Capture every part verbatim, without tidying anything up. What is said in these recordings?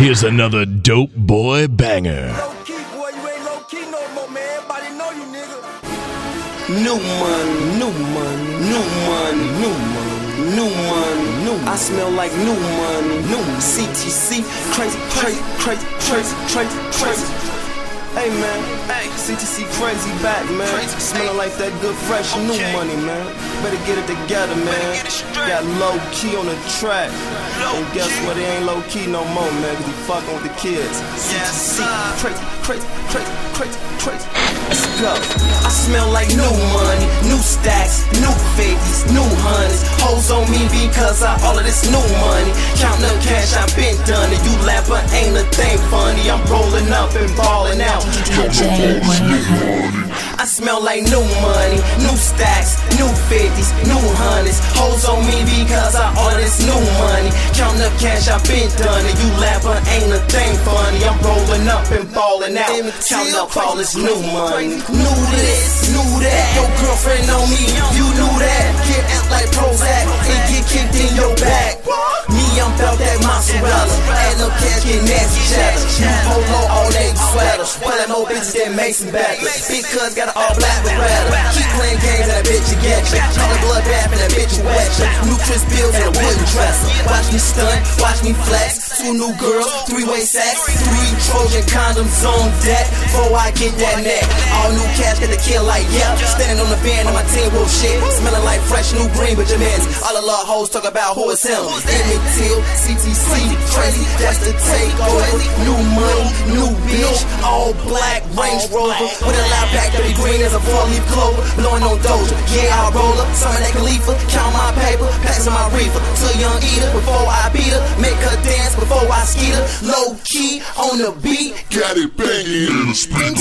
Here's another dope boy banger. Low key, boy, you ain't low key no more, man. Everybody know you, nigga. New money, new money, new money, new money, new money, new. I smell like new money, new C T C, crazy, crazy, crazy, crazy, crazy, crazy. Hey man, hey, C T C crazy back, man. Smelling like that good fresh new money, man. Better get it together, man. Got low key on the track. And guess what? It ain't low key no more, man. Cause he fucking with the kids. C T C, crazy, crazy, crazy, crazy, crazy. Let's go. I smell like new money, new stacks, new fifties, new hundreds. Hoes on me because of all of this new money. Counting up cash, I been done it. You laugh, but ain't a thing funny. I'm rolling up and balling out. I smell like new money, new stacks, new fifties, new hundreds. Hoes on me because of all of this new money. Counting up cash, I been done it. You laugh, but ain't a thing funny. I'm rolling up and balling out. Counting up all this new money. Knew this, knew that. Your girlfriend on me, you knew that. Get out like Prozac and get kicked in your back. Me, I'm about that mozzarella. Add up cash, get nasty cheddar. You polo, all navy sweater. Pulling more bitches than Mason backers. Big cuz got an all black Beretta. Keep playing games and that bitch will get you. Call it bloodbath and that bitch will wet you. New Chris Bills and a wooden dresser. Watch me stunt, watch me flex. Two new girls, three-way sex. Three Trojan condoms on deck. Before I get that neck. All new cash, get the kill like yeah. Standing on the band on my team, wolf shit. Smelling like fresh new green Benjamins. All the love hoes talk about who is him. Emmett Till, C T C, crazy, that's the takeover. New money, new bitch, all black Range Rover. With a loud pack, dirty green as a four-leaf clover. Blowing on Doja, yeah, I roll up. Some of that Khalifa, count my paper, passing my reefer. To a young eater, before I beat her. Make her dance before I skeet her. Low key, on the beat. Got it banging in the speakers.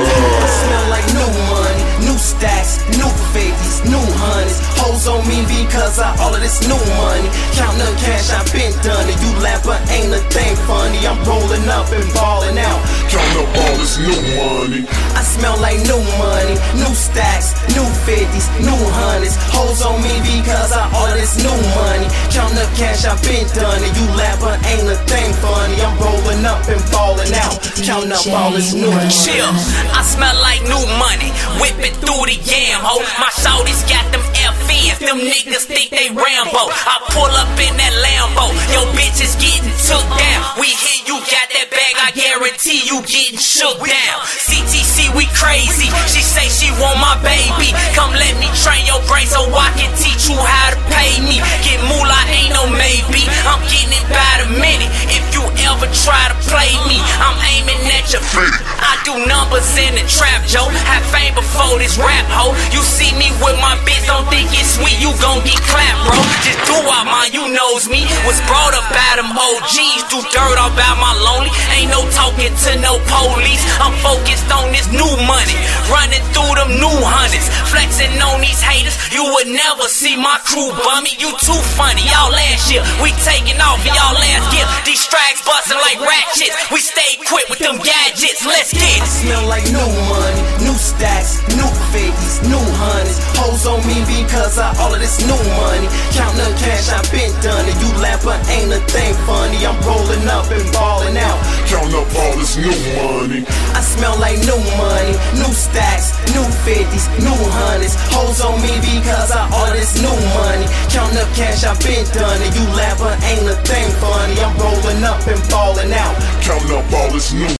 I smell like new money, new stacks, new fifties, new hundreds. Hoes on me because of all of this new money. Counting up cash, I been done it. You laugh, but ain't a thing funny. I'm rolling up and balling out. Count up all this new money. I smell like new money, new stacks, new fifties, new hundreds. Hoes on me because of all of this new money. Counting up cash, I been done it. You laugh, but ain't a thing funny. I'm rolling up and balling out. Counting up all this new money. Chill, I smell like new money. Whipping through the yam, ho. My shorties got them F Ns. Them niggas think they Rambo. I pull up in that Lambo. Yo, bitch is getting took down. We hear you got that bag, I guarantee you getting shook down. C T C, we crazy. She say she want my baby. Come let me train your brain so I can teach you how to pay me. Get moolah, ain't no maybe. I'm getting it by the minute. If you ever try to play me, I'm aiming at your feet. I do numbers in the trap, Joe. Have fame before this rap, ho. You see me with my bitch, don't think it's sweet. You gon' get clapped, bro. Just do out mine, you knows me. Was brought up by them O Gs. Do dirt all about my lonely. Ain't no talking to no police. I'm focused on this new money. Running through them new hundreds. Flexing on these haters. You would never see my crew bummy. You too funny. Y'all last year, we taking off in y'all last year. These strikes busting like ratchets. We stay quick with them gadgets. Let's get it. I smell like new money, new stacks, new fifties, new hundreds. Hoes on me because of all of this new money. Counting up cash, I been done it. You laugh, but ain't a thing funny. I'm rolling up and balling out. Count up all this new money. I smell like new money, new stacks, new fifties, new hundreds. Hoes on me because of all of this new money. Counting up cash, I been done it. You laugh, but ain't a thing funny. I'm rolling up and balling out. Count up all this new